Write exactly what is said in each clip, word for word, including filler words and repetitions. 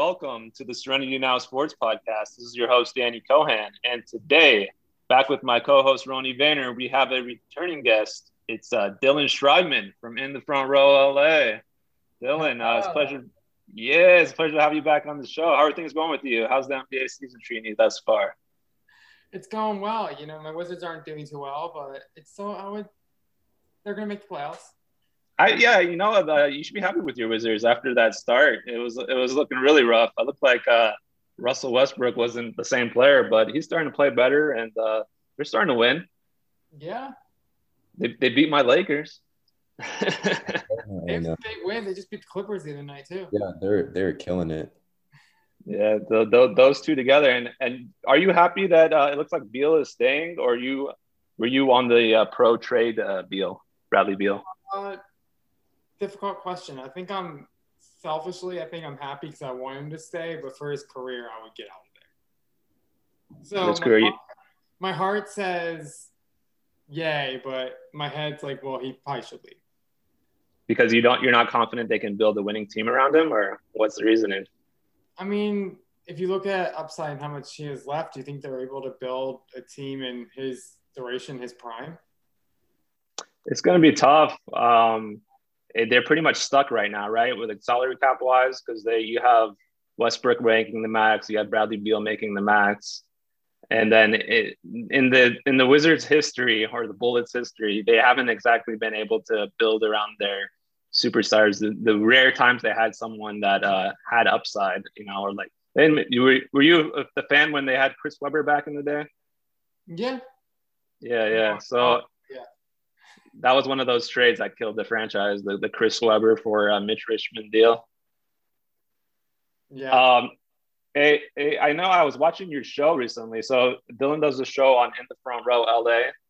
welcome to the Serenity Now Sports Podcast. This is your host, Danny Cohan. And today, back with my co-host, Ronnie Vayner, we have a returning guest. It's uh, Dylan Schreibman from In the Front Row L A. Dylan, uh, it's a pleasure. Yeah, it's a pleasure to have you back on the show. How are things going with you? How's the N B A season treating you thus far? It's going well. You know, my Wizards aren't doing too well, but it's so I would. They're gonna make the playoffs. I yeah, you know, uh, you should be happy with your Wizards after that start. It was it was looking really rough. I looked like uh, Russell Westbrook wasn't the same player, but he's starting to play better, and uh, they're starting to win. Yeah, they they beat my Lakers. It's a big win. They just beat the Clippers the other night too. Yeah, they're they're killing it. Yeah, the, the, those two together. And and are you happy that uh, it looks like Beal is staying, or you were you on the uh, pro trade uh, Beal, Bradley Beal? Uh, difficult question. I think I'm selfishly, I think I'm happy because I want him to stay, but for his career, I would get out of there. So That's my, great. heart, my heart says yay, but my head's like, well, he probably should leave. Because you don't, you're not confident they can build a winning team around him, or what's the reasoning? I mean, if you look at upside and how much he has left, do you think they're able to build a team in his duration, his prime? It's going to be tough. Um, they're pretty much stuck right now, right, with like salary cap wise, because they you have Westbrook ranking the max, you have Bradley Beal making the max, and then it, in the in the Wizards' history or the Bullets' history, they haven't exactly been able to build around their superstars. The, the rare times they had someone that uh, had upside, you know, or like, then you were were you the fan when they had Chris Webber back in the day? Yeah. Yeah, yeah. So yeah, that was one of those trades that killed the franchise, the, the Chris Webber for uh, Mitch Richmond deal. Yeah. Um, hey, hey, I know I was watching your show recently. So Dylan does a show on In the Front Row L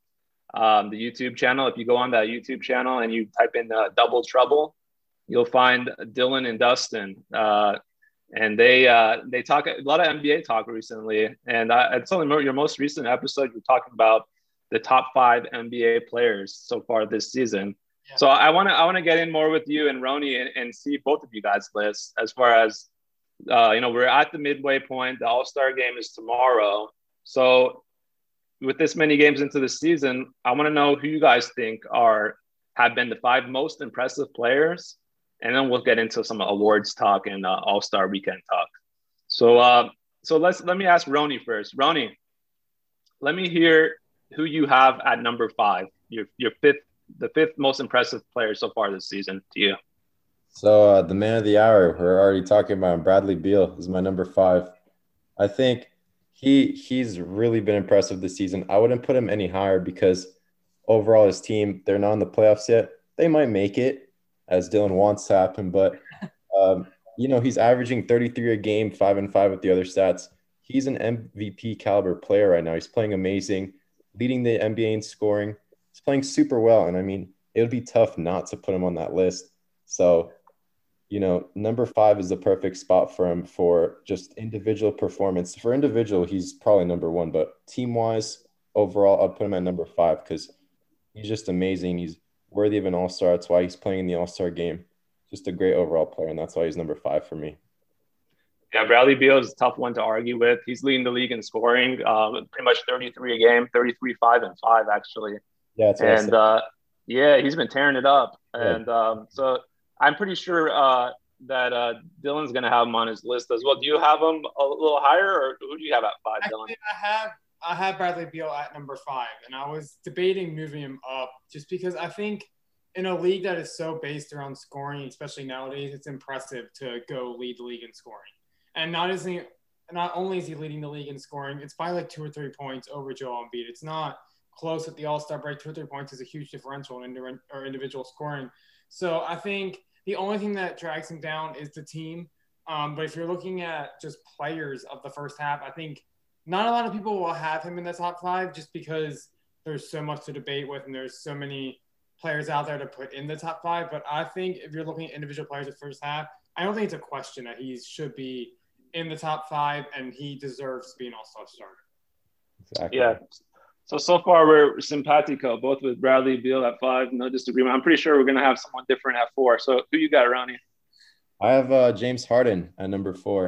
A, um, the YouTube channel. If you go on that YouTube channel and you type in uh, Double Trouble, you'll find Dylan and Dustin. Uh, and they uh, they talk a lot of N B A talk recently. And I, I told them your most recent episode, you're talking about the top five N B A players so far this season. Yeah. So I want to I want to get in more with you and Roni and, and see both of you guys' lists as far as, uh, you know, we're at the midway point. The All-Star game is tomorrow. So with this many games into the season, I want to know who you guys think are have been the five most impressive players. And then we'll get into some awards talk and uh, All-Star weekend talk. So uh, so let's let me ask Roni first. Roni, let me hear who you have at number five, your your fifth, the fifth most impressive player so far this season to you. So uh, the man of the hour, we're already talking about him. Bradley Beal is my number five. I think he he's really been impressive this season. I wouldn't put him any higher because overall his team, they're not in the playoffs yet. They might make it, as Dylan wants to happen, but um, you know, he's averaging thirty-three a game, five and five with the other stats. He's an M V P caliber player right now. He's playing amazing, leading the N B A in scoring. He's playing super well. And I mean, it would be tough not to put him on that list. So, you know, number five is the perfect spot for him for just individual performance. For individual, he's probably number one, but team-wise, overall, I'd put him at number five because he's just amazing. He's worthy of an all-star. That's why he's playing in the all-star game. Just a great overall player, and that's why he's number five for me. Yeah, Bradley Beal is a tough one to argue with. He's leading the league in scoring, um, pretty much thirty-three a game, thirty-three, five, and five, actually. Yeah, that's and uh, yeah, he's been tearing it up. Yeah. And um, so I'm pretty sure uh, that uh, Dylan's going to have him on his list as well. Do you have him a little higher, or who do you have at five, Dylan? Actually, I have I have Bradley Beal at number five, and I was debating moving him up just because I think in a league that is so based around scoring, especially nowadays, it's impressive to go lead the league in scoring. And not is he, not only is he leading the league in scoring, it's by like two or three points over Joel Embiid. It's not close at the All-Star break. Two or three points is a huge differential in indi- or individual scoring. So I think the only thing that drags him down is the team. Um, but if you're looking at just players of the first half, I think not a lot of people will have him in the top five just because there's so much to debate with and there's so many players out there to put in the top five. But I think if you're looking at individual players of the first half, I don't think it's a question that he should be in the top five, and he deserves to be an all-star starter. Exactly. Yeah. So, so far we're simpatico, both with Bradley Beal at five, no disagreement. I'm pretty sure we're going to have someone different at four. So who you got, Ronnie? I have uh, James Harden at number four.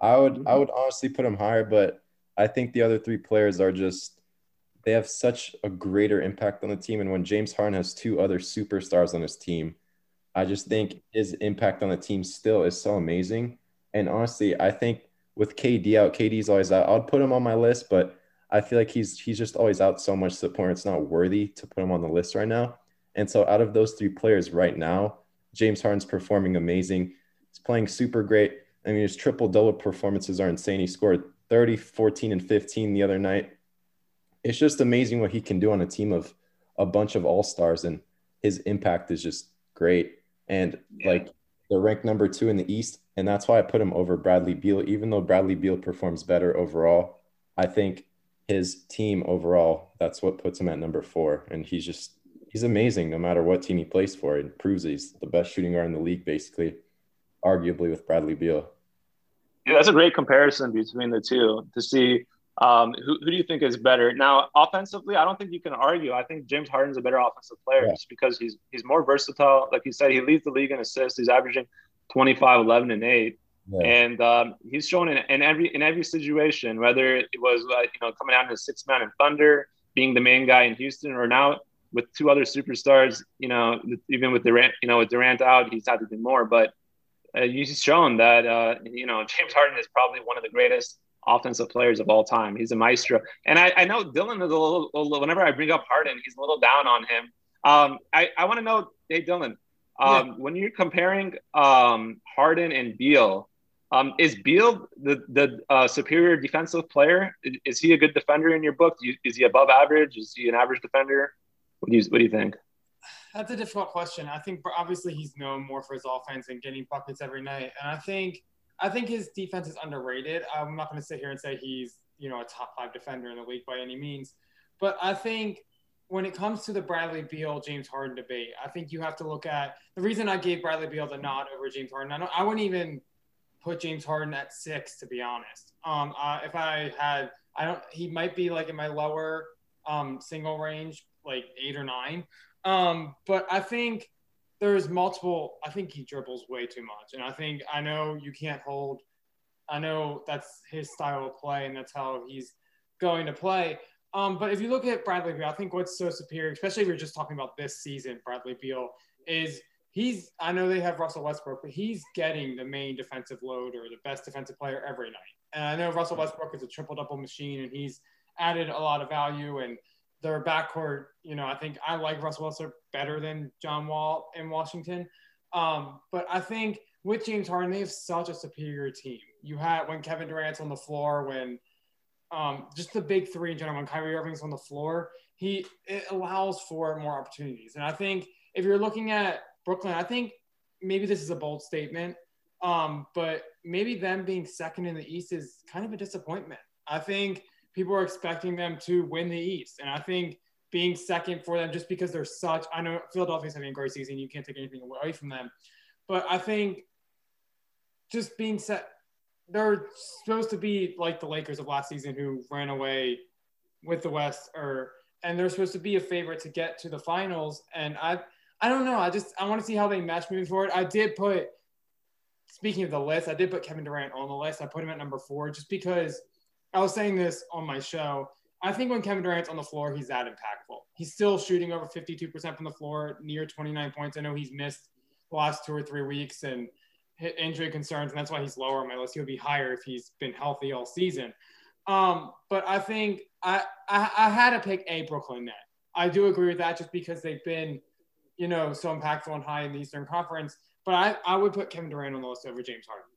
I would I would honestly put him higher, but I think the other three players are just they have such a greater impact on the team. And when James Harden has two other superstars on his team, I just think his impact on the team still is so amazing. And honestly, I think with K D out, K D's always out. I'd put him on my list, but I feel like he's he's just always out so much to the point where it's not worthy to put him on the list right now. And so out of those three players right now, James Harden's performing amazing. He's playing super great. I mean, his triple-double performances are insane. He scored thirty, fourteen, and fifteen the other night. It's just amazing what he can do on a team of a bunch of all-stars, and his impact is just great. And Yeah. like they're ranked number two in the East, and that's why I put him over Bradley Beal. Even though Bradley Beal performs better overall, I think his team overall, that's what puts him at number four. And he's just he's amazing no matter what team he plays for. It proves he's the best shooting guard in the league, basically, arguably with Bradley Beal. Yeah, that's a great comparison between the two to see um, who, who do you think is better. Now, offensively, I don't think you can argue. I think James Harden's a better offensive player Yeah. just because he's he's more versatile. Like you said, he leads the league in assists. He's averaging twenty-five, eleven, and eight. Yeah. And um, he's shown in, in every in every situation, whether it was uh, you know coming out in a six man in Thunder, being the main guy in Houston, or now with two other superstars. You know, even with Durant, you know, with Durant out, he's had to do more. But uh, he's shown that uh, you know James Harden is probably one of the greatest offensive players of all time. He's a maestro, and I, I know Dylan is a little, a little. Whenever I bring up Harden, he's a little down on him. Um, I I want to know, hey Dylan, um, yeah. when you're comparing um, Harden and Beal. Um, is Beal the the uh, superior defensive player? Is he a good defender in your book? You, is he above average? Is he an average defender? What do you What do you think? That's a difficult question. I think obviously he's known more for his offense and getting buckets every night, and I think I think his defense is underrated. I'm not going to sit here and say he's you know a top five defender in the league by any means, but I think when it comes to the Bradley Beal James Harden debate, I think you have to look at the reason I gave Bradley Beal the nod over James Harden. I don't, I wouldn't even put James Harden at six, to be honest. Um, uh, if I had, I don't, he might be like in my lower um, single range, like eight or nine. Um, but I think there's multiple, I think he dribbles way too much. And I think, I know you can't hold, I know that's his style of play and that's how he's going to play. Um, but if you look at Bradley Beal, I think what's so superior, especially if you're just talking about this season, Bradley Beal, is he's, I know they have Russell Westbrook, but he's getting the main defensive load or the best defensive player every night. And I know Russell Westbrook is a triple-double machine, and he's added a lot of value. And their backcourt, you know, I think I like Russell Westbrook better than John Wall in Washington. Um, but I think with James Harden, they have such a superior team. You had when Kevin Durant's on the floor, when um, just the big three in general, when Kyrie Irving's on the floor, he it allows for more opportunities. And I think if you're looking at Brooklyn, I think maybe this is a bold statement, um, but maybe them being second in the East is kind of a disappointment. I think people are expecting them to win the East, and I think being second for them just because they're such – I know Philadelphia's having a great season. You can't take anything away from them. But I think just being set – they're supposed to be like the Lakers of last season who ran away with the West, or and they're supposed to be a favorite to get to the finals, and I – I don't know. I just I want to see how they mesh moving forward. I did put, speaking of the list, I did put Kevin Durant on the list. I put him at number four just because I was saying this on my show. I think when Kevin Durant's on the floor, he's that impactful. He's still shooting over fifty-two percent from the floor, near twenty-nine points. I know he's missed the last two or three weeks and hit injury concerns, and that's why he's lower on my list. He'll be higher if he's been healthy all season. Um, but I think I, I I had to pick a Brooklyn Net. I do agree with that just because they've been – you know, so impactful and high in the Eastern Conference. But I, I would put Kevin Durant on the list over James Harden.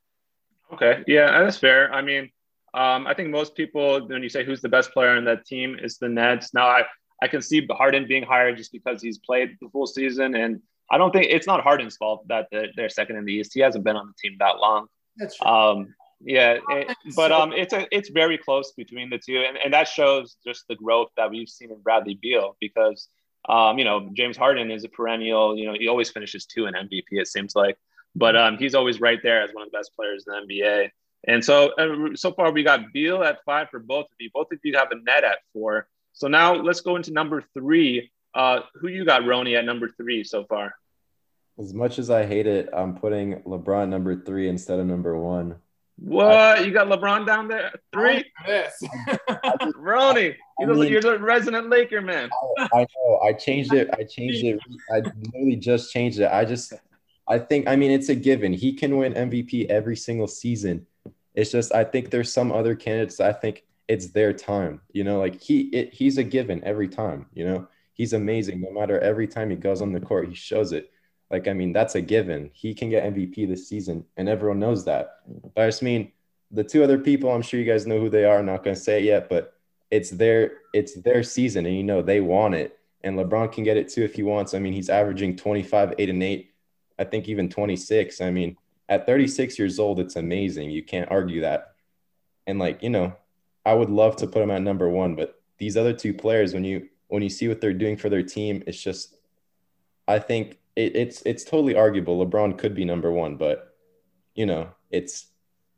Okay. Yeah, that's fair. I mean, um, I think most people, when you say who's the best player on that team, it's the Nets. Now, I, I can see Harden being higher just because he's played the full season. And I don't think it's not Harden's fault that they're, they're second in the East. He hasn't been on the team that long. That's true. Um, yeah, it, but um, it's a, it's very close between the two. And, and that shows just the growth that we've seen in Bradley Beal because – Um, you know, James Harden is a perennial, you know, he always finishes two in M V P, it seems like, but um, he's always right there as one of the best players in the N B A. And so, uh, so far we got Beal at five for both of you. Both of you have a net at four. So now let's go into number three. Uh, who you got, Roni, at number three so far? As much as I hate it, I'm putting LeBron number three instead of number one. What? You got LeBron down there? Three? This. Ronnie, you're, the, you're the resident Laker man. I, I know. I changed it. I changed it. I literally just changed it. I just, I think, I mean, it's a given. He can win M V P every single season. It's just, I think there's some other candidates. I think it's their time. You know, like he, it, he's a given every time. You know, he's amazing. No matter every time he goes on the court, he shows it. Like, I mean, that's a given. He can get M V P this season, and everyone knows that. But I just mean, the two other people, I'm sure you guys know who they are. I'm not going to say it yet, but it's their it's their season, and you know they want it. And LeBron can get it too if he wants. I mean, he's averaging twenty-five, eight, and eight. I think even twenty-six. I mean, at thirty-six years old, it's amazing. You can't argue that. And like, you know, I would love to put him at number one, but these other two players, when you when you see what they're doing for their team, it's just, I think it, it's it's totally arguable. LeBron could be number one, but you know, it's.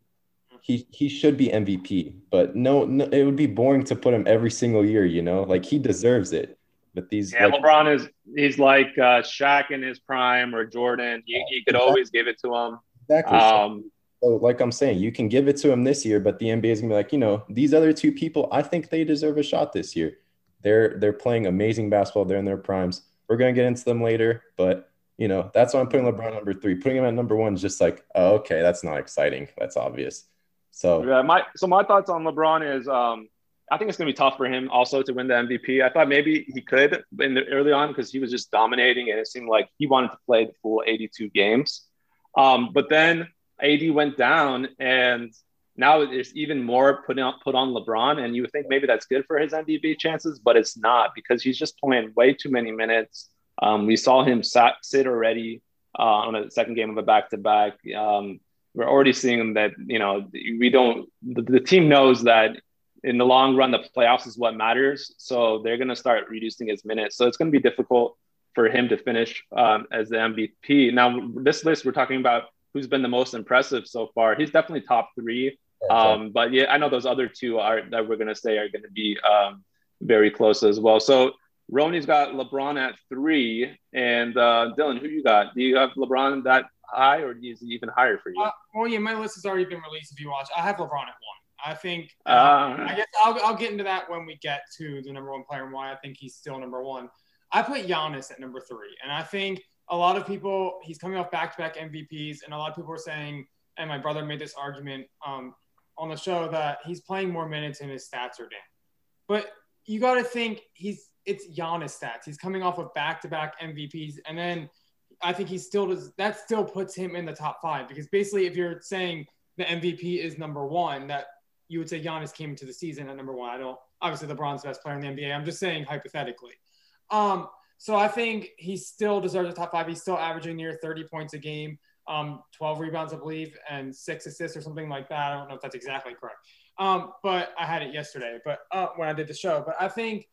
He he should be M V P, but no, no, it would be boring to put him every single year, you know? Like, he deserves it. But these Yeah, like, LeBron is he's like uh, Shaq in his prime or Jordan. You, you could exactly. always give it to him. Exactly. Um, so, like I'm saying, you can give it to him this year, but the N B A is gonna be like, you know, these other two people, I think they deserve a shot this year. They're they're playing amazing basketball. They're in their primes. We're gonna get into them later, but you know, that's why I'm putting LeBron number three. Putting him at number one is just like, oh, okay, that's not exciting. That's obvious. So yeah, my so my thoughts on LeBron is um, I think it's going to be tough for him also to win the M V P. I thought maybe he could in the early on because he was just dominating and it seemed like he wanted to play the full eighty-two games. Um, but then A D went down and now it's even more put on, put on LeBron. And you would think maybe that's good for his M V P chances, but it's not because he's just playing way too many minutes. Um, we saw him sat, sit already uh, on a second game of a back-to-back. Um, we're already seeing that, you know, we don't, the, the team knows that in the long run, the playoffs is what matters. So they're going to start reducing his minutes. So it's going to be difficult for him to finish um, as the M V P. Now, this list, we're talking about who's been the most impressive so far. He's definitely top three. Um, but yeah, I know those other two are that we're going to say are going to be um, very close as well. So Ronnie's got LeBron at three. And uh, Dylan, who you got? Do you have LeBron that high, or is he even higher for you? Uh, well, yeah, my list has already been released. If you watch, I have LeBron at one. I think. Uh, uh, I guess I'll I'll get into that when we get to the number one player and why I think he's still number one. I put Giannis at number three, and I think a lot of people. He's coming off back-to-back M V Ps, and a lot of people are saying, and my brother made this argument um, on the show that he's playing more minutes and his stats are down. But you got to think he's it's Giannis stats. He's coming off of back-to-back M V Ps, and then. I think he still does. That still puts him in the top five because basically, if you're saying the M V P is number one, that you would say Giannis came into the season at number one. I don't. Obviously, LeBron's the best player in the N B A. I'm just saying hypothetically. Um, so I think he still deserves the top five. He's still averaging near thirty points a game, um, twelve rebounds, I believe, and six assists or something like that. I don't know if that's exactly correct. Um, but I had it yesterday, but uh, when I did the show. But I think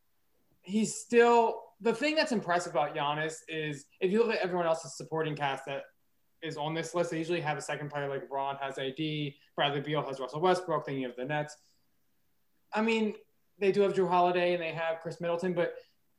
he's still. The thing that's impressive about Giannis is if you look at everyone else's supporting cast that is on this list, they usually have a second player like LeBron has A D, Bradley Beal has Russell Westbrook, thinking of the Nets. I mean, they do have Drew Holiday and they have Chris Middleton, but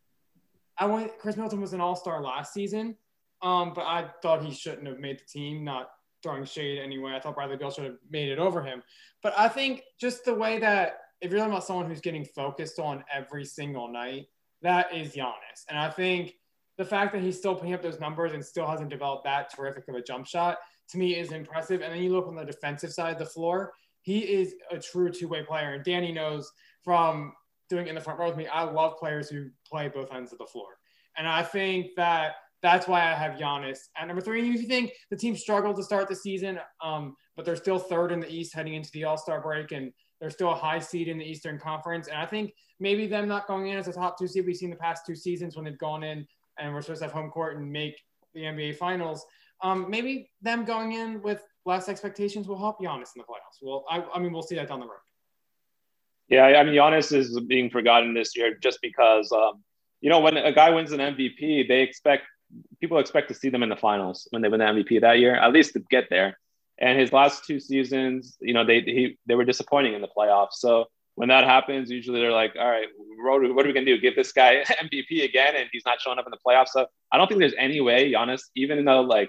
I want Chris Middleton was an all-star last season, um, but I thought he shouldn't have made the team, not throwing shade anyway. I thought Bradley Beal should have made it over him. But I think just the way that if you're talking about someone who's getting focused on every single night, that is Giannis. And I think the fact that he's still putting up those numbers and still hasn't developed that terrific of a jump shot, to me, is impressive. And then you look on the defensive side of the floor, he is a true two-way player. And Danny knows from doing it in the front row with me, I love players who play both ends of the floor. And I think that that's why I have Giannis at number three. And if you think the team struggled to start the season, um, but they're still third in the East heading into the All-Star break, and they're still a high seed in the Eastern Conference. And I think maybe them not going in as a top two seed, we've seen the past two seasons when they've gone in and we're supposed to have home court and make the N B A Finals. Um, maybe them going in with less expectations will help Giannis in the playoffs. Well, I, I mean, we'll see that down the road. Yeah, I mean, Giannis is being forgotten this year just because, um, you know, when a guy wins an M V P, they expect people expect to see them in the finals when they win the M V P that year, at least to get there. And his last two seasons, you know, they he, they were disappointing in the playoffs. So when that happens, usually they're like, all right, what are we going to do? Give this guy M V P again, and he's not showing up in the playoffs. So I don't think there's any way Giannis, even though like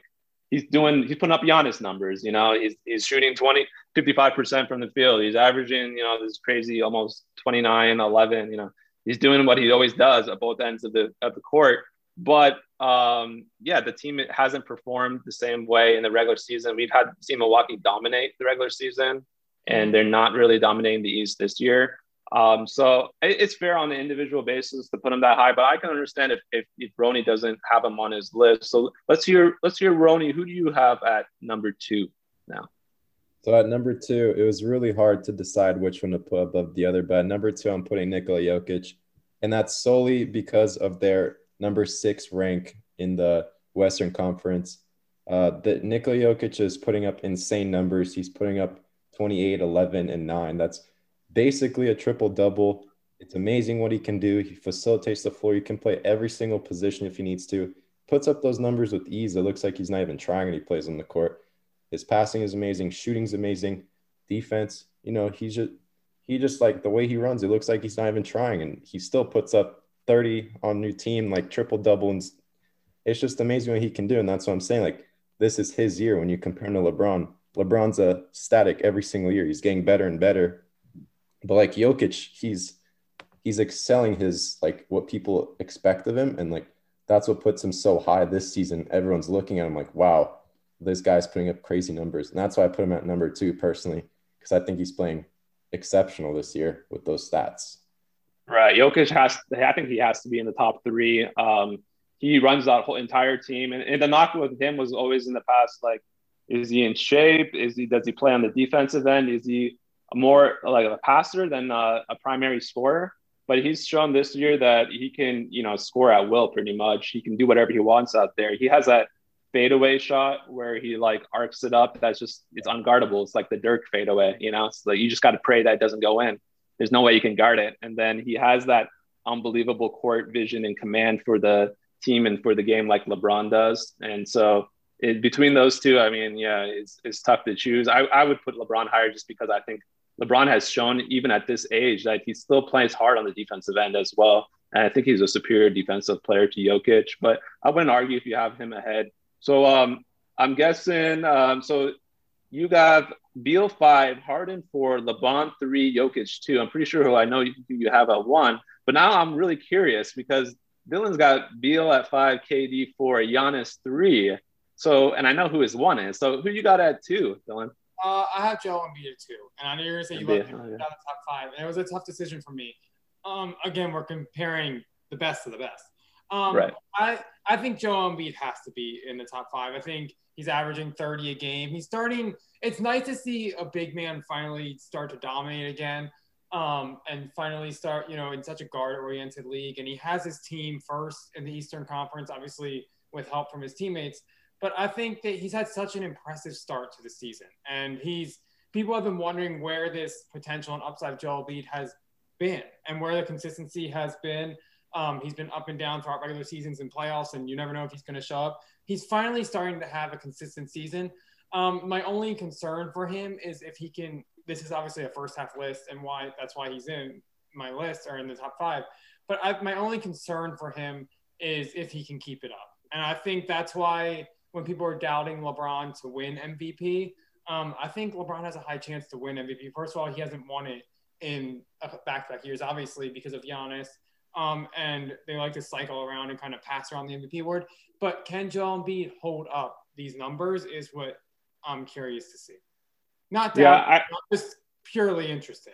he's doing, he's putting up Giannis numbers, you know, he's, he's shooting twenty, fifty-five percent from the field. He's averaging, you know, this crazy, almost twenty-nine, eleven, you know, he's doing what he always does at both ends of the, of the court. But um, yeah, the team hasn't performed the same way in the regular season. We've had seen Milwaukee dominate the regular season, and they're not really dominating the East this year. Um, so it's fair on an individual basis to put him that high, but I can understand if, if, if Roni doesn't have him on his list. So let's hear, let's hear Roni. Who do you have at number two now? So at number two, it was really hard to decide which one to put above the other, but at number two, I'm putting Nikola Jokic, and that's solely because of their number six rank in the Western Conference. Uh, that Nikola Jokic is putting up insane numbers. He's putting up twenty-eight, eleven, and nine. That's basically a triple-double. It's amazing what he can do. He facilitates the floor. He can play every single position if he needs to. Puts up those numbers with ease. It looks like he's not even trying, and he plays on the court. His passing is amazing. Shooting's amazing. Defense, you know, he's just, he just like the way he runs, it looks like he's not even trying, and he still puts up thirty on new team, like triple-double. And it's just amazing what he can do, and that's what I'm saying. Like, this is his year when you compare him to LeBron. LeBron's a static every single year. He's getting better and better. But like Jokic, he's he's excelling his like what people expect of him, and like that's what puts him so high this season. Everyone's looking at him like, wow, this guy's putting up crazy numbers, and that's why I put him at number two personally, because I think he's playing exceptional this year with those stats. Right, Jokic has. I think he has to be in the top three. Um, he runs that whole entire team, and, and the knock with him was always in the past, like, is he in shape? Is he does he play on the defensive end? Is he more like a passer than a, a primary scorer? But he's shown this year that he can, you know, score at will pretty much. He can do whatever he wants out there. He has that fadeaway shot where he like arcs it up. That's just, it's unguardable. It's like the Dirk fadeaway, you know, it's like you just got to pray that it doesn't go in. There's no way you can guard it. And then he has that unbelievable court vision and command for the team and for the game like LeBron does. And so it, between those two, I mean, yeah, it's, it's tough to choose. I, I would put LeBron higher just because I think LeBron has shown even at this age that he still plays hard on the defensive end as well. And I think he's a superior defensive player to Jokic, but I wouldn't argue if you have him ahead. So um, I'm guessing, um, so you got Beal five, Harden four, LeBron three, Jokic two. I'm pretty sure who I know you, you have at one, but now I'm really curious because Dylan's got Beal at five, K D four, Giannis three. So, and I know who his one is. So who you got at two, Dylan? Uh, I have Joel Embiid at two, and I knew you were going to say you Embiid, left him oh, yeah. down the top five, and it was a tough decision for me. Um, again, we're comparing the best to the best. Um, Right. I I think Joel Embiid has to be in the top five. I think he's averaging thirty a game. He's starting. It's nice to see a big man finally start to dominate again, um, and finally start, you know, in such a guard-oriented league. And he has his team first in the Eastern Conference, obviously with help from his teammates. But I think that he's had such an impressive start to the season. And he's people have been wondering where this potential and upside of Joel Embiid has been and where the consistency has been. Um, he's been up and down throughout regular seasons and playoffs, and you never know if he's going to show up. He's finally starting to have a consistent season. Um, my only concern for him is if he can – this is obviously a first-half list, and why that's why he's in my list or in the top five. But I, my only concern for him is if he can keep it up. And I think that's why – when people are doubting LeBron to win M V P, um, I think LeBron has a high chance to win M V P. First of all, he hasn't won it in back-to-back years, obviously, because of Giannis. Um, and they like to cycle around and kind of pass around the M V P award. But can Joel Embiid hold up these numbers is what I'm curious to see. Not that, Yeah, I, I'm just purely interested.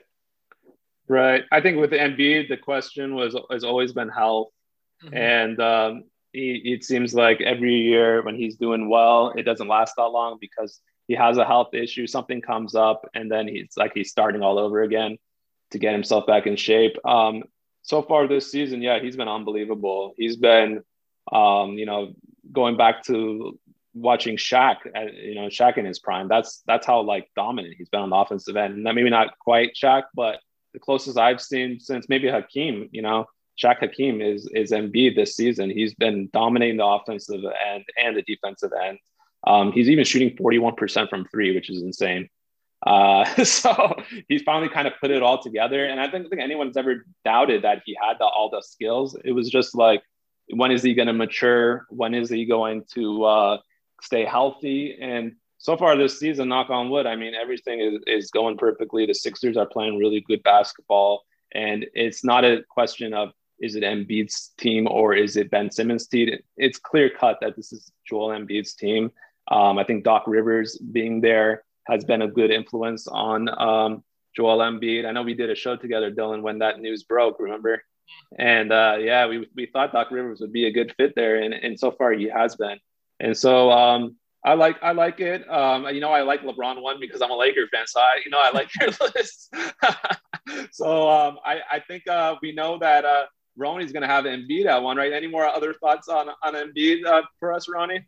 Right. I think with the Embiid, the question was has always been health. Mm-hmm. And um, he, it seems like every year when he's doing well, it doesn't last that long because he has a health issue, something comes up, and then he's like he's starting all over again to get himself back in shape. Um, so far this season, yeah, he's been unbelievable. He's been, um, you know, going back to watching Shaq, you know, Shaq in his prime. That's that's how like dominant he's been on the offensive end. Maybe not quite Shaq, but the closest I've seen since maybe Hakeem, you know, Shaq Hakeem is is Embiid this season. He's been dominating the offensive end and the defensive end. Um, he's even shooting forty-one percent from three, which is insane. Uh, so he's finally kind of put it all together. And I don't think anyone's ever doubted that he had the, all the skills. It was just like, when is he going to mature? When is he going to uh, stay healthy. And so far this season, knock on wood, I mean, everything is, is going perfectly. The Sixers are playing really good basketball. And it's not a question of, is it Embiid's team or is it Ben Simmons' team? It's clear cut that this is Joel Embiid's team. Um, I think Doc Rivers being there has been a good influence on um, Joel Embiid. I know we did a show together, Dylan, when that news broke, remember? And uh, yeah, we, we thought Doc Rivers would be a good fit there. And, and so far he has been. And so um, I like I like it. Um, you know, I like LeBron one because I'm a Laker fan. So, I, you know, I like your list. so um, I, I think uh, we know that uh, Ronnie's going to have Embiid at one, right? Any more other thoughts on, on Embiid uh, for us, Ronnie?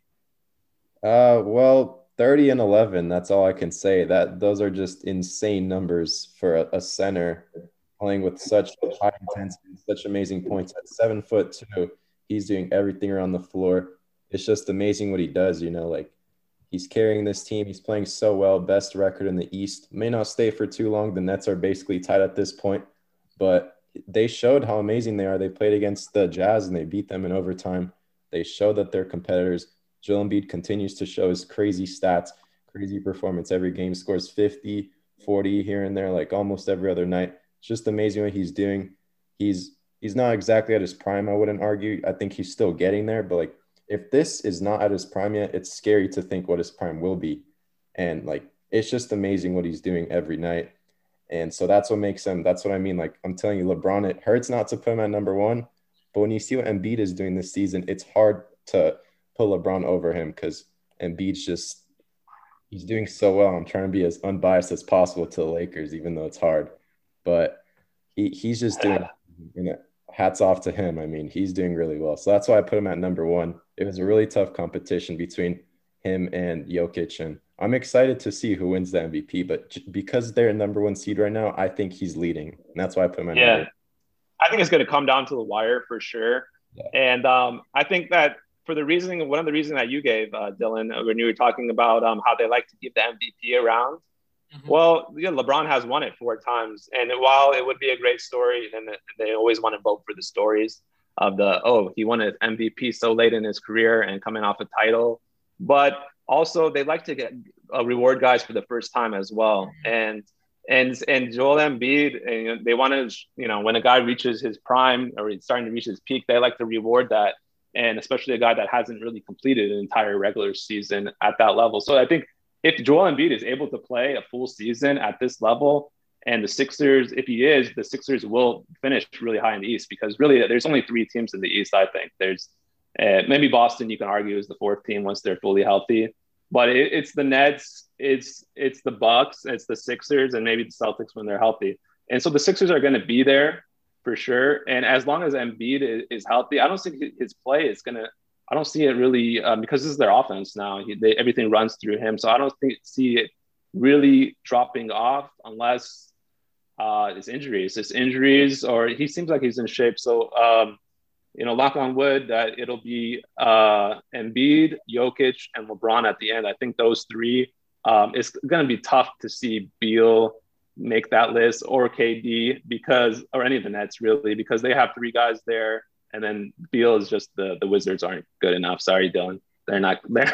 Uh, well, thirty and eleven, that's all I can say. That those are just insane numbers for a, a center playing with such high intensity, such amazing points. At seven foot two, he's doing everything around the floor. It's just amazing what he does, you know, like he's carrying this team. He's playing so well, best record in the East. May not stay for too long. The Nets are basically tied at this point, but they showed how amazing they are. They played against the Jazz and they beat them in overtime. They showed that they're competitors. Joel Embiid continues to show his crazy stats, crazy performance. Every game scores fifty, forty here and there, like almost every other night. It's just amazing what he's doing. He's he's not exactly at his prime, I wouldn't argue. I think he's still getting there, but like if this is not at his prime yet, it's scary to think what his prime will be. And like it's just amazing what he's doing every night. And so that's what makes him, that's what I mean. Like I'm telling you, LeBron, it hurts not to put him at number one, but when you see what Embiid is doing this season, it's hard to put LeBron over him because Embiid's just, he's doing so well. I'm trying to be as unbiased as possible to the Lakers, even though it's hard. But he he's just doing, you know, hats off to him. I mean, he's doing really well. So that's why I put him at number one. It was a really tough competition between him and Jokic. And I'm excited to see who wins the M V P. But j- because they're number one seed right now, I think he's leading. And that's why I put him at yeah. number one. I think it's going to come down to the wire for sure. Yeah. And um, I think that for the reasoning, one of the reasons that you gave, uh, Dylan, when you were talking about um, how they like to keep the M V P around, mm-hmm. well, yeah, LeBron has won it four times. And while it would be a great story, and they always want to vote for the stories of the, oh, he won an M V P so late in his career and coming off a title. But also they like to get uh, reward guys for the first time as well. Mm-hmm. And and and Joel Embiid, and, you know, they want to, you know, when a guy reaches his prime or he's starting to reach his peak, they like to reward that. And especially a guy that hasn't really completed an entire regular season at that level. So I think if Joel Embiid is able to play a full season at this level, and the Sixers, if he is, the Sixers will finish really high in the East because really there's only three teams in the East, I think. There's uh, maybe Boston, you can argue, is the fourth team once they're fully healthy. But it, it's the Nets, it's it's the Bucks, it's the Sixers, and maybe the Celtics when they're healthy. And so the Sixers are going to be there for sure. And as long as Embiid is, is healthy, I don't think his play is going to – I don't see it really um, because this is their offense now. He, they, everything runs through him. So I don't think see it really dropping off unless uh, it's injuries. It's injuries or he seems like he's in shape. So, um, you know, knock on wood that it'll be uh, Embiid, Jokic, and LeBron at the end. I think those three, um, it's going to be tough to see Beal make that list or K D because, or any of the Nets really, because they have three guys there. And then Beal is just the, the Wizards aren't good enough. Sorry, Dylan. They're not there.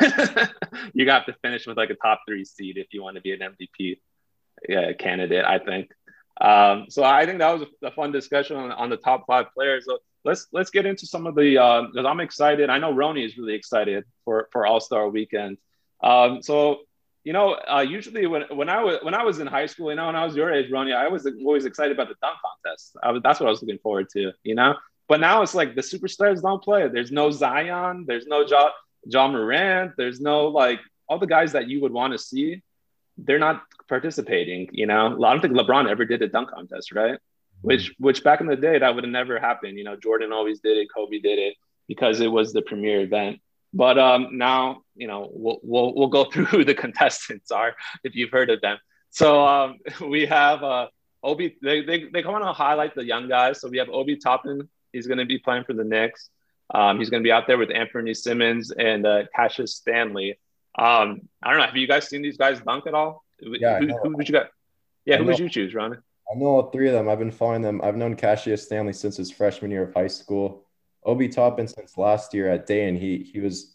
You got to finish with like a top three seed if you want to be an M V P uh, candidate, I think. Um, so I think that was a, a fun discussion on, on the top five players. So let's let's get into some of the uh, because I'm excited. I know Roni is really excited for for All-Star Weekend. Um, so you know, uh, usually when when I was when I was in high school, you know, when I was your age, Roni, I was always excited about the dunk contest. I was, that's what I was looking forward to, you know. But now it's like the superstars don't play. There's no Zion. There's no Ja, Ja Morant. There's no like all the guys that you would want to see. They're not participating. You know, I don't think LeBron ever did a dunk contest, right? Mm-hmm. Which which back in the day that would have never happened. You know, Jordan always did it. Kobe did it because it was the premier event. But um, now, you know, we'll we'll we'll go through who the contestants are if you've heard of them. So um, we have uh, Obi. They they they want to highlight the young guys. So we have Obi Toppin. He's going to be playing for the Knicks. Um, he's going to be out there with Anthony Simmons and uh, Cassius Stanley. Um, I don't know. Have you guys seen these guys dunk at all? Yeah, who, who would you got? Yeah, I who know, would you choose, Ron? I know all three of them. I've been following them. I've known Cassius Stanley since his freshman year of high school. Obi Toppin since last year at Dayton. He he was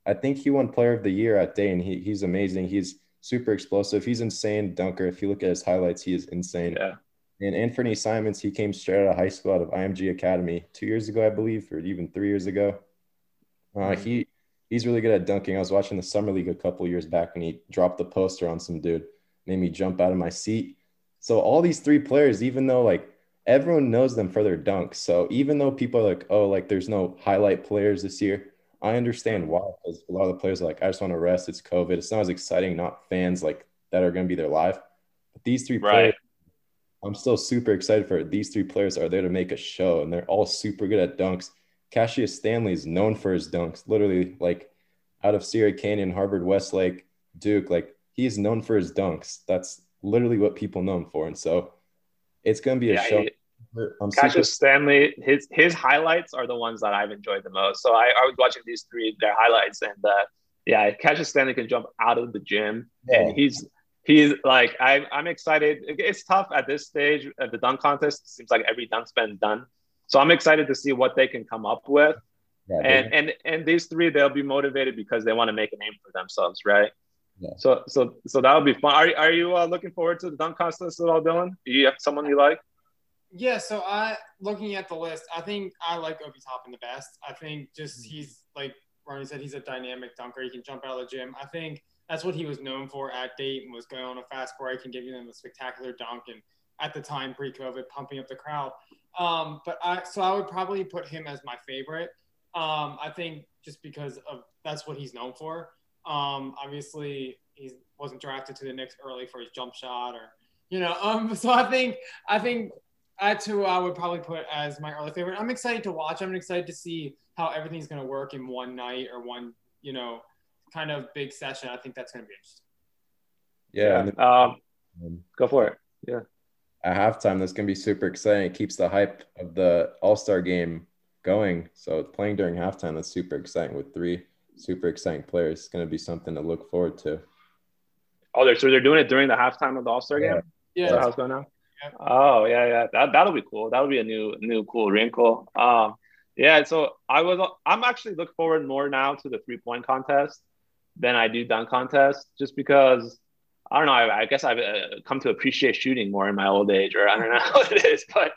I think he won Player of the Year at Dayton. He he's amazing. He's super explosive. He's insane dunker. If you look at his highlights, he is insane. Yeah. And Anthony Simons, he came straight out of high school out of I M G Academy two years ago, I believe, or even three years ago. Uh, Mhm. he he's really good at dunking. I was watching the summer league a couple years back when he dropped the poster on some dude, made me jump out of my seat. So all these three players, even though like everyone knows them for their dunks, so even though people are like, oh, like there's no highlight players this year, I understand why. Because a lot of the players are like, I just want to rest. It's COVID. It's not as exciting. Not fans like that are going to be there live. But these three players, Right. I'm still super excited for it. These three players are there to make a show, and they're all super good at dunks. Cassius Stanley is known for his dunks, literally like out of Sierra Canyon, Harvard, Westlake, Duke, like he's known for his dunks. That's literally what people know him for. And so it's going to be a Yeah. show. He, I'm super Cassius Stanley, his his highlights are the ones that I've enjoyed the most. So I, I was watching these three their highlights, and uh, yeah, Cassius Stanley can jump out of the gym, Yeah. and he's he's like I'm I'm excited. It's tough at this stage at the dunk contest. It seems like every dunk's been done, so I'm excited to see what they can come up with. yeah, And and and these three, they'll be motivated because they want to make a name for themselves, right? Yeah. So so so that'll be fun. Are are you uh, looking forward to the dunk contest at all, Dylan? Do you have someone you like? Yeah, so I looking at the list, I think I like Obi Toppin the best. I think just he's like Ronnie said, he's a dynamic dunker. He can jump out of the gym. I think that's what he was known for at Dayton, was going on a fast break and giving them a spectacular dunk, and at the time pre-COVID, pumping up the crowd. Um, but I so I would probably put him as my favorite. Um, I think just because of that's what he's known for. Um, obviously, he wasn't drafted to the Knicks early for his jump shot, or you know. Um, so I think I think. That's who I would probably put as my early favorite. I'm excited to watch. I'm excited to see how everything's going to work in one night or one, you know, kind of big session. I think that's going to be interesting. Yeah. and Yeah. Um, then, go for it. Yeah. at halftime, that's going to be super exciting. It keeps the hype of the All-Star game going. So playing during halftime, that's super exciting with three super exciting players. It's going to be something to look forward to. Oh, they're so they're doing it during the halftime of the All-Star Yeah. game? Yeah. Is that how it's going now? Oh yeah, yeah. That that'll be cool. That'll be a new new cool wrinkle. Um, yeah. So I was I'm actually looking forward more now to the three point contest than I do dunk contest, just because I don't know. I, I guess I've uh, come to appreciate shooting more in my old age, or I don't know what it is. But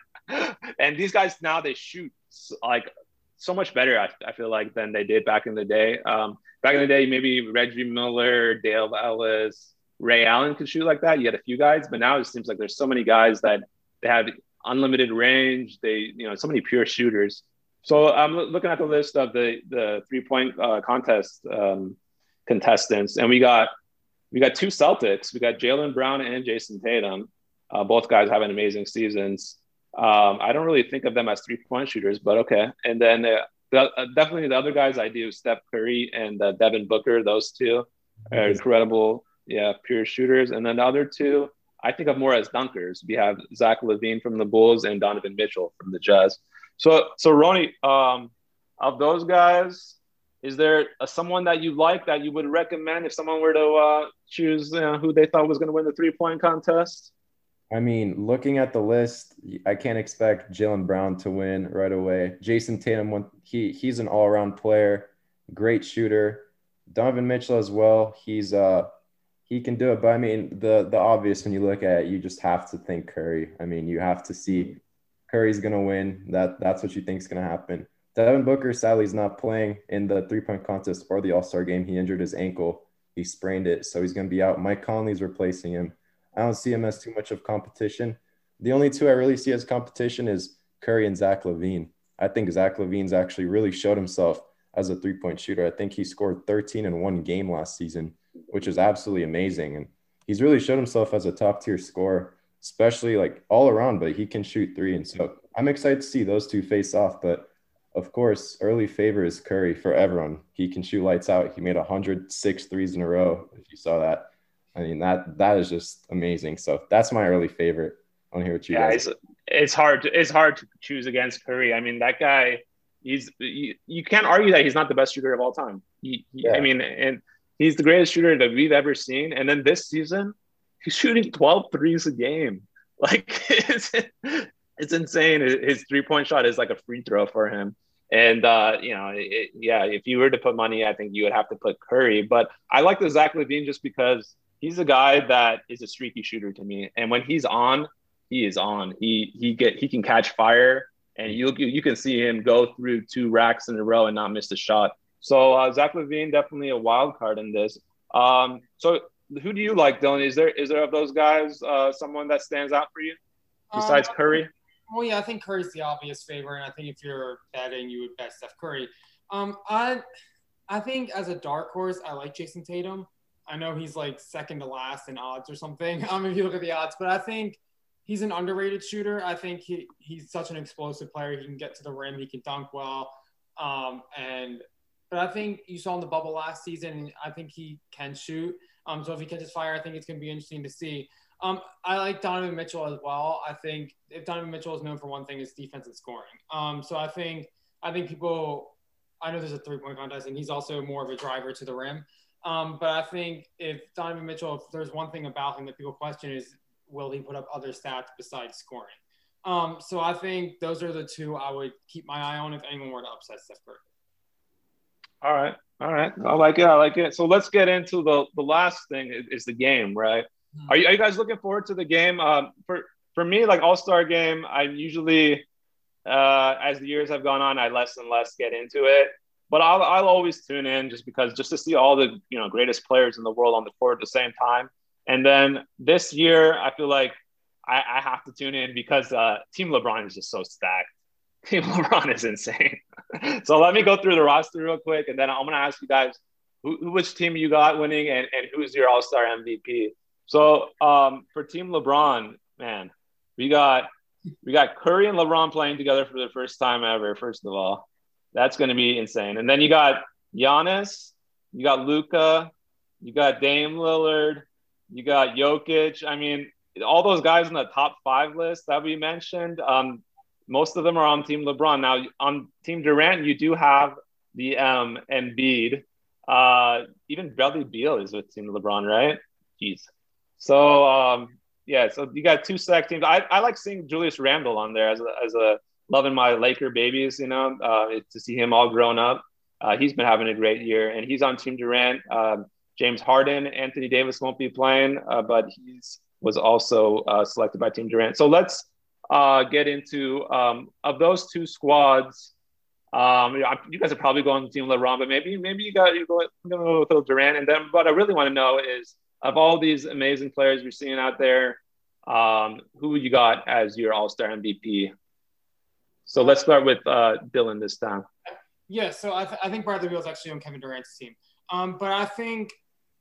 and these guys now they shoot like so much better. I, I feel like than they did back in the day. Um, back in the day, maybe Reggie Miller, Dale Ellis, Ray Allen could shoot like that. You had a few guys, but now it seems like there's so many guys that they have unlimited range. They, you know, so many pure shooters. So I'm looking at the list of the the three point uh, contest um, contestants, and we got we got two Celtics. We got Jaylen Brown and Jason Tatum. Uh, both guys having amazing seasons. Um, I don't really think of them as three point shooters, but okay. And then uh, the, uh, definitely the other guys I do, Steph Curry and uh, Devin Booker. Those two are incredible. Yeah, pure shooters. And then the other two, I think of more as dunkers. We have Zach LaVine from the Bulls and Donovan Mitchell from the Jazz. So, so Ronnie, um, of those guys, is there a, someone that you like that you would recommend if someone were to uh, choose uh, who they thought was going to win the three-point contest? I mean, looking at the list, I can't expect Jaylen Brown to win right away. Jason Tatum, he he's an all-around player, great shooter. Donovan Mitchell as well. He's uh He can do it, but I mean, the the obvious when you look at it, you just have to think Curry. I mean, you have to see Curry's gonna win. That that's what you think is gonna happen. Devin Booker sadly is not playing in the three point contest or the All Star game. He injured his ankle. He sprained it, so he's gonna be out. Mike Conley's replacing him. I don't see him as too much of competition. The only two I really see as competition is Curry and Zach LaVine. I think Zach LaVine's actually really showed himself as a three point shooter. I think he scored thirteen in one game last season, which is absolutely amazing. And he's really showed himself as a top tier scorer, especially like all around, but he can shoot three. And so I'm excited to see those two face off. But of course, early favor is Curry for everyone. He can shoot lights out. He made one hundred six threes in a row. If you saw that, I mean, that, that is just amazing. So that's my early favorite. I want to hear what you yeah, guys. It's, it's hard. To, it's hard to choose against Curry. I mean, that guy, he's, you, you can't argue that he's not the best shooter of all time. He, he, Yeah. I mean, and he's the greatest shooter that we've ever seen. And then this season, he's shooting twelve threes a game. Like, it's, it's insane. His three-point shot is like a free throw for him. And uh, you know, it, yeah, if you were to put money, I think you would have to put Curry. But I like the Zach LaVine just because he's a guy that is a streaky shooter to me, and when he's on, he is on. He he get he can catch fire, and you you can see him go through two racks in a row and not miss a shot. So uh, Zach LaVine definitely a wild card in this. Um, so who do you like, Dylan? Is there is there of those guys uh, someone that stands out for you besides Um, Curry? Well, yeah, I think Curry's the obvious favorite, and I think if you're betting, you would bet Steph Curry. Um, I, I think as a dark horse, I like Jason Tatum. I know he's like second to last in odds or something. Um, if you look at the odds, but I think he's an underrated shooter. I think he he's such an explosive player. He can get to the rim. He can dunk well. Um, and but I think you saw in the bubble last season. I think he can shoot. Um, so if he catches fire, I think it's going to be interesting to see. Um, I like Donovan Mitchell as well. I think if Donovan Mitchell is known for one thing, it's defense and scoring. Um, so I think I think people, I know there's a three point contest, and he's also more of a driver to the rim. Um, but I think if Donovan Mitchell, if there's one thing about him that people question is, will he put up other stats besides scoring? Um, so I think those are the two I would keep my eye on if anyone were to upset Steph Curry. All right, all right, I like it. I like it. So let's get into the the last thing is, is the game, right? Are you, are you guys looking forward to the game? Um, for for me, like All-Star game, I usually, uh, as the years have gone on, I less and less get into it. But I'll I'll always tune in just because just to see all the you know greatest players in the world on the court at the same time. And then this year, I feel like I, I have to tune in because uh, Team LeBron is just so stacked. Team LeBron is insane. So let me go through the roster real quick, and then I'm gonna ask you guys who, which team you got winning and, and who's your All-Star M V P. So um, for Team LeBron, man, we got we got Curry and LeBron playing together for the first time ever. First of all, that's going to be insane. And then you got Giannis, you got Luka, you got Dame Lillard, you got Jokic. I mean, all those guys in the top five list that we mentioned, um, most of them are on Team LeBron. Now on Team Durant, you do have the um, Embiid. Uh, even Bradley Beal is with Team LeBron, right? Jeez. So, um, yeah, so you got two select teams. I, I like seeing Julius Randle on there as a, as a loving my Laker babies, you know, uh, to see him all grown up. Uh, he's been having a great year, and he's on Team Durant. Um, James Harden, Anthony Davis won't be playing, uh, but he's was also uh, selected by Team Durant. So let's uh, get into um, of those two squads. Um, you guys are probably going to Team LeBron, but maybe maybe you got you go, go with Durant. And then what I really want to know is, of all these amazing players you're seeing out there, um, who you got as your All-Star M V P? So let's start with uh, Dylan this time. Yeah, so I, th- I think Bradley Beal is actually on Kevin Durant's team. Um, but I think,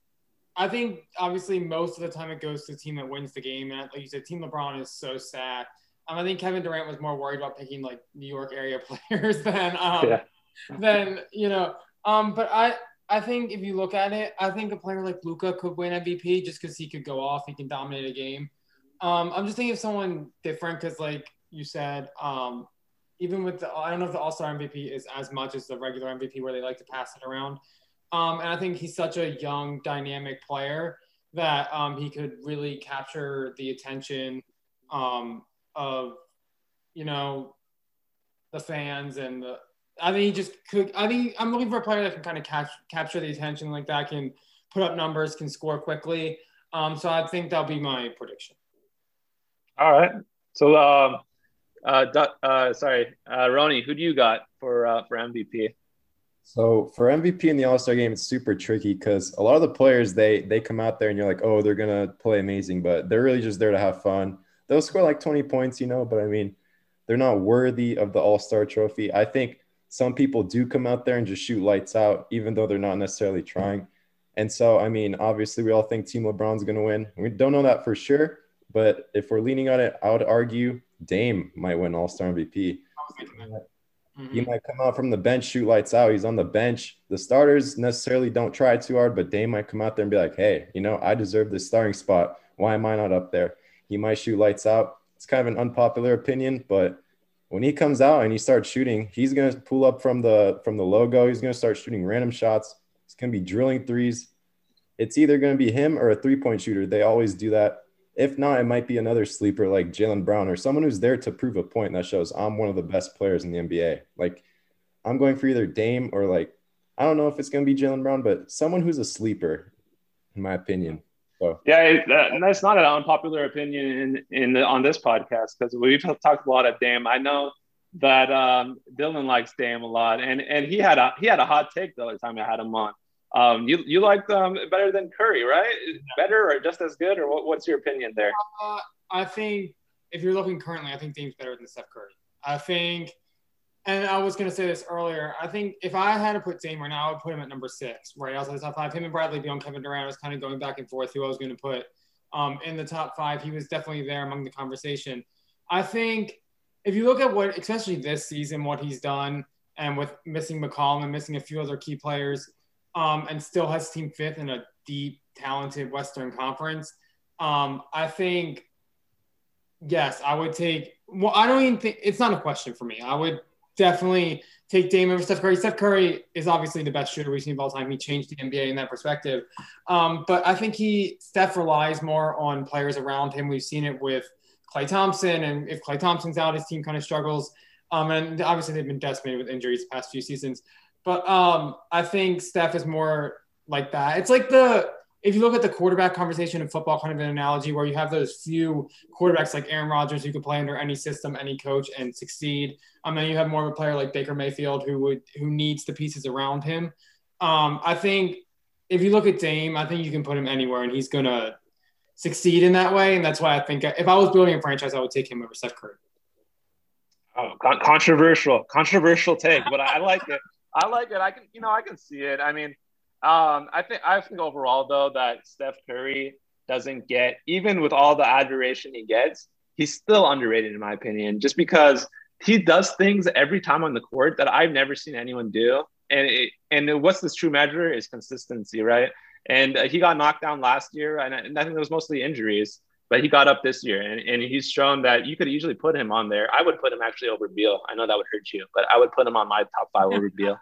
I think obviously most of the time it goes to the team that wins the game. And like you said, Team LeBron is so sad. Um, I think Kevin Durant was more worried about picking like New York area players than, um, yeah. than you know. Um, but I. I think if you look at it, I think a player like Luka could win M V P just because he could go off. He can dominate a game. Um, I'm just thinking of someone different because, like you said, um, even with the – I don't know if the All-Star M V P is as much as the regular M V P where they like to pass it around. Um, and I think he's such a young, dynamic player that um, he could really capture the attention um, of, you know, the fans and the – I think he just could. I think I'm looking for a player that can kind of catch capture the attention like that, can put up numbers, can score quickly. Um, so I think that'll be my prediction. All right. So, um, uh, uh, sorry, uh, Ronnie, who do you got for uh, for M V P? So for M V P in the All-Star game, it's super tricky because a lot of the players they they come out there and you're like, oh, they're gonna play amazing, but they're really just there to have fun. They'll score like twenty points, you know, but I mean, they're not worthy of the All-Star trophy. I think some people do come out there and just shoot lights out, even though they're not necessarily trying. And so, I mean, obviously we all think Team LeBron's going to win. We don't know that for sure, but if we're leaning on it, I would argue Dame might win All-Star M V P. Mm-hmm. He might come out from the bench, shoot lights out. He's on the bench. The starters necessarily don't try too hard, but Dame might come out there and be like, hey, you know, I deserve this starting spot. Why am I not up there? He might shoot lights out. It's kind of an unpopular opinion, but when he comes out and he starts shooting, he's going to pull up from the from the logo. He's going to start shooting random shots. He's going to be drilling threes. It's either going to be him or a three-point shooter. They always do that. If not, it might be another sleeper like Jaylen Brown or someone who's there to prove a point that shows I'm one of the best players in the N B A. Like, I'm going for either Dame or like, I don't know if it's going to be Jaylen Brown, but someone who's a sleeper, in my opinion. So Yeah, it, uh, that's not an unpopular opinion in, in the, on this podcast because we've talked a lot of Dame. I know that um, Dylan likes Dame a lot, and and he had a he had a hot take the other time I had him on. Um, you you liked um better than Curry, right? Better or just as good, or what, what's your opinion there? Uh, I think if you're looking currently, I think Dame's better than Steph Curry. I think, and I was going to say this earlier, I think if I had to put Dame right now, I would put him at number six, right outside the top five. Him and Bradley Beal and Kevin Durant, I was kind of going back and forth who I was going to put um, in the top five. He was definitely there among the conversation. I think if you look at what, especially this season, what he's done, and with missing McCollum and missing a few other key players, um, and still has team fifth in a deep, talented Western Conference, um, I think, yes, I would take – well, I don't even think – it's not a question for me. I would definitely take Dame over Steph Curry. Steph Curry is obviously the best shooter we've seen of all time. He changed the N B A in that perspective. Um, but I think he – Steph relies more on players around him. We've seen it with Klay Thompson, and if Klay Thompson's out, his team kind of struggles. Um, and obviously they've been decimated with injuries the past few seasons. But um, I think Steph is more like that. It's like the – if you look at the quarterback conversation in football, kind of an analogy where you have those few quarterbacks like Aaron Rodgers who could play under any system, any coach, and succeed. Um, and you have more of a player like Baker Mayfield who would who needs the pieces around him. Um, I think if you look at Dame, I think you can put him anywhere and he's gonna succeed in that way. And that's why I think if I was building a franchise, I would take him over Steph Curry. Oh, con- controversial, controversial take, but I, I like it. I like it. I can, you know, I can see it. I mean. Um, I think I think overall though that Steph Curry doesn't get, even with all the adoration he gets, he's still underrated in my opinion, just because he does things every time on the court that I've never seen anyone do. And it, and what's this true measure is consistency, right? And uh, he got knocked down last year, and I, and I think it was mostly injuries, but he got up this year, and, and he's shown that you could easily put him on there. I would put him actually over Beal. I know that would hurt you, but I would put him on my top five over Beal.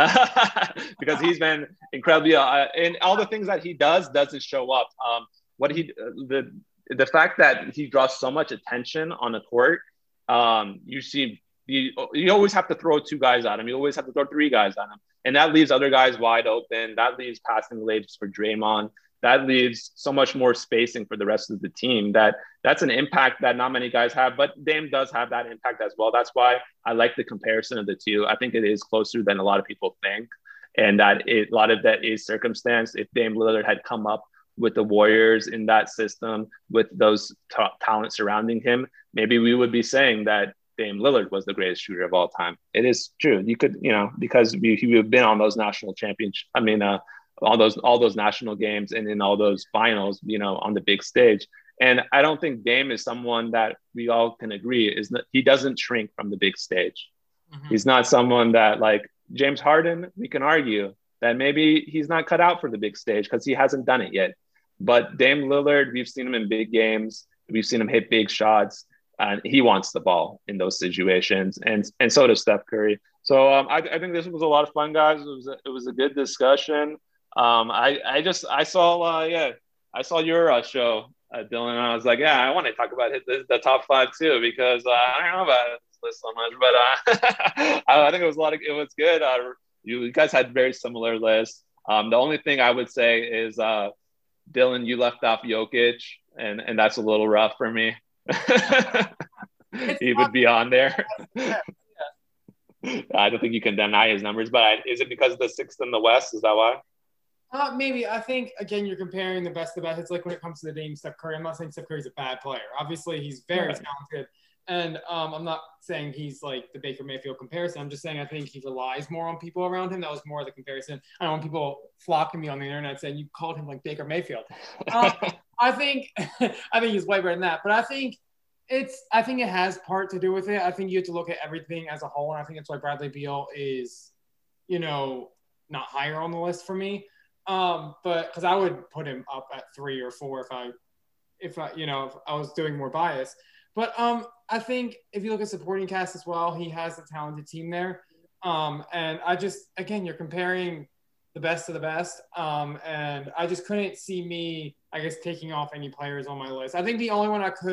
Because he's been incredibly, uh, and all the things that he does doesn't show up. Um, what he, the the fact that he draws so much attention on the court, um, you see, you you always have to throw two guys at him. You always have to throw three guys at him, and that leaves other guys wide open. That leaves passing lanes for Draymond. That leaves so much more spacing for the rest of the team. That that's an impact that not many guys have, but Dame does have that impact as well. That's why I like the comparison of the two. I think it is closer than a lot of people think, and that it, a lot of that is circumstance. If Dame Lillard had come up with the Warriors in that system with those top talent surrounding him, maybe we would be saying that Dame Lillard was the greatest shooter of all time. It is true. You could, you know, because we, we've been on those national championships. I mean, uh, all those all those national games and in all those finals, you know, on the big stage. And I don't think Dame is someone that we all can agree is that he doesn't shrink from the big stage. Mm-hmm. He's not someone that, like James Harden, we can argue that maybe he's not cut out for the big stage because he hasn't done it yet. But Dame Lillard, we've seen him in big games. We've seen him hit big shots, and he wants the ball in those situations. And and so does Steph Curry. So um, I, I think this was a lot of fun, guys. It was a, it was a good discussion. Um, I, I just, I saw, uh, yeah, I saw your uh, show, uh, Dylan, and I was like, yeah, I want to talk about hit the, the top five too, because uh, I don't know about this list so much, but uh, I, I think it was a lot of, it was good. Uh, you, you guys had very similar lists. Um, the only thing I would say is, uh, Dylan, you left off Jokic, and, and that's a little rough for me. He would be on there. I don't think you can deny his numbers, but I, is it because of the sixth in the West? Is that why? Uh, maybe. I think, again, you're comparing the best of the best. It's like when it comes to the Dame Steph Curry. I'm not saying Steph Curry's a bad player. Obviously, he's very right. talented. And um, I'm not saying he's like the Baker Mayfield comparison. I'm just saying I think he relies more on people around him. That was more of the comparison. I don't want people flocking me on the internet saying you called him like Baker Mayfield. Um, I think I think he's way better than that. But I think it's I think it has part to do with it. I think you have to look at everything as a whole. And I think that's why Bradley Beal is, you know, not higher on the list for me. Um, but because I would put him up at three or four if I, if I, you know, if I was doing more bias. But um, I think if you look at supporting cast as well, he has a talented team there. Um, and I just, again, you're comparing the best of the best. Um, and I just couldn't see me, I guess, taking off any players on my list. I think the only one I could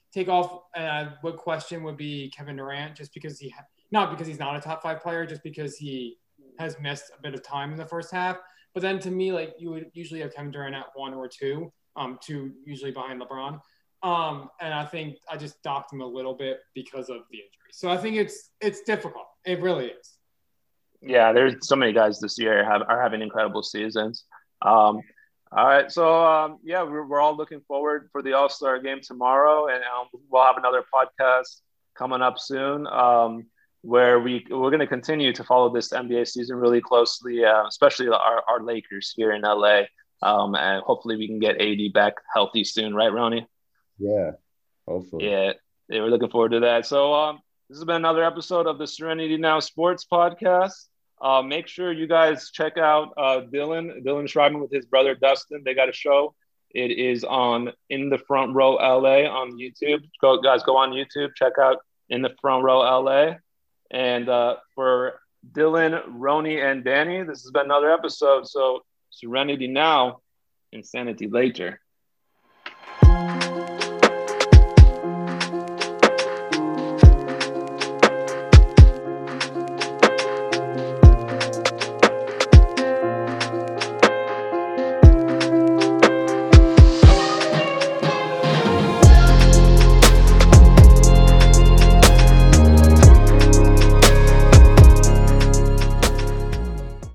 take off, and I would question would be Kevin Durant, just because he ha- not because he's not a top five player, just because he has missed a bit of time in the first half. But then to me, like you would usually have Kevin Durant at one or two, um, two usually behind LeBron. Um, and I think I just docked him a little bit because of the injury. So I think it's it's difficult. It really is. Yeah, there's so many guys this year have are having incredible seasons. Um, all right, so um, yeah, we're, we're all looking forward for the All-Star game tomorrow, and um, we'll have another podcast coming up soon um, where we we're going to continue to follow this N B A season really closely, uh, especially our, our Lakers here in L A. Um, and hopefully we can get A D back healthy soon, right, Ronnie? Yeah, hopefully. Yeah, yeah, we're looking forward to that. So um, this has been another episode of the Serenity Now Sports Podcast. Uh, make sure you guys check out uh, Dylan, Dylan Schreiber with his brother Dustin. They got a show. It is on In the Front Row L A on YouTube. Go, guys, go on YouTube. Check out In the Front Row L A. And uh, for Dylan, Roni, and Danny, this has been another episode. So Serenity now, insanity later.